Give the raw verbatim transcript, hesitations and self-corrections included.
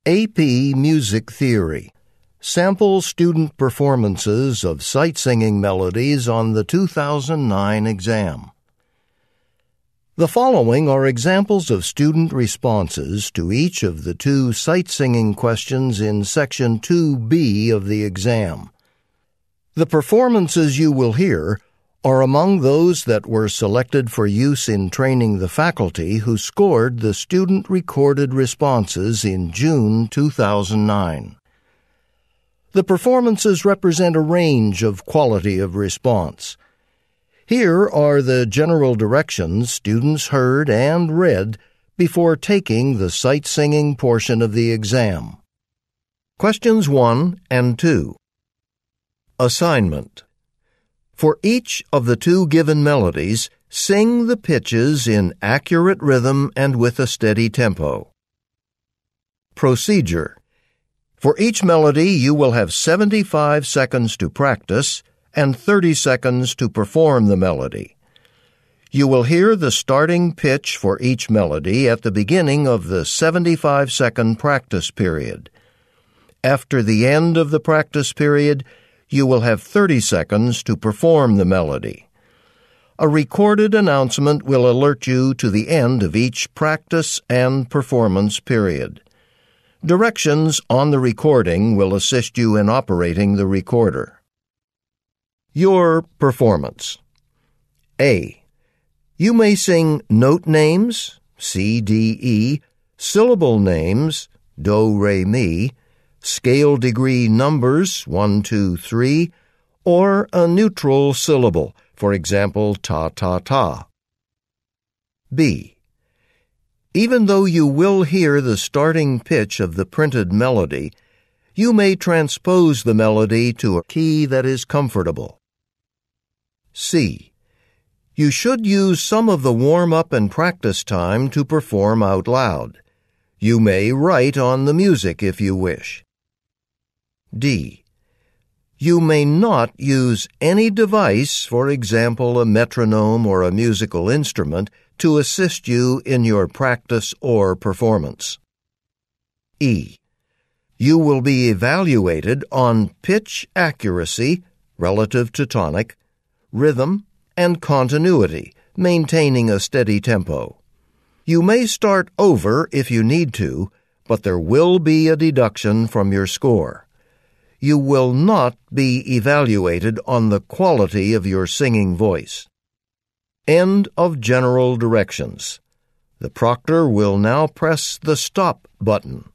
A P Music Theory. Sample student performances of sight singing melodies on the two thousand nine exam. The following are examples of student responses to each of the two sight singing questions in Section two B of the exam. The performances you will hear are among those that were selected for use in training the faculty who scored the student-recorded responses in June two thousand nine. The performances represent a range of quality of response. Here are the general directions students heard and read before taking the sight singing portion of the exam. Questions one and two. Assignment. For each of the two given melodies, sing the pitches in accurate rhythm and with a steady tempo. Procedure. For each melody, you will have seventy-five seconds to practice and thirty seconds to perform the melody. You will hear the starting pitch for each melody at the beginning of the seventy-five second practice period. After the end of the practice period, you will have thirty seconds to perform the melody. A recorded announcement will alert you to the end of each practice and performance period. Directions on the recording will assist you in operating the recorder. Your performance. A. You may sing note names, C, D, E, syllable names, do, re, mi, scale degree numbers, one, two, three, or a neutral syllable, for example, ta, ta, ta. B. Even though you will hear the starting pitch of the printed melody, you may transpose the melody to a key that is comfortable. C. You should use some of the warm-up and practice time to perform out loud. You may write on the music if you wish. D. You may not use any device, for example a metronome or a musical instrument, to assist you in your practice or performance. E. You will be evaluated on pitch accuracy, relative to tonic, rhythm, and continuity, maintaining a steady tempo. You may start over if you need to, but there will be a deduction from your score. You will not be evaluated on the quality of your singing voice. End of general directions. The proctor will now press the stop button.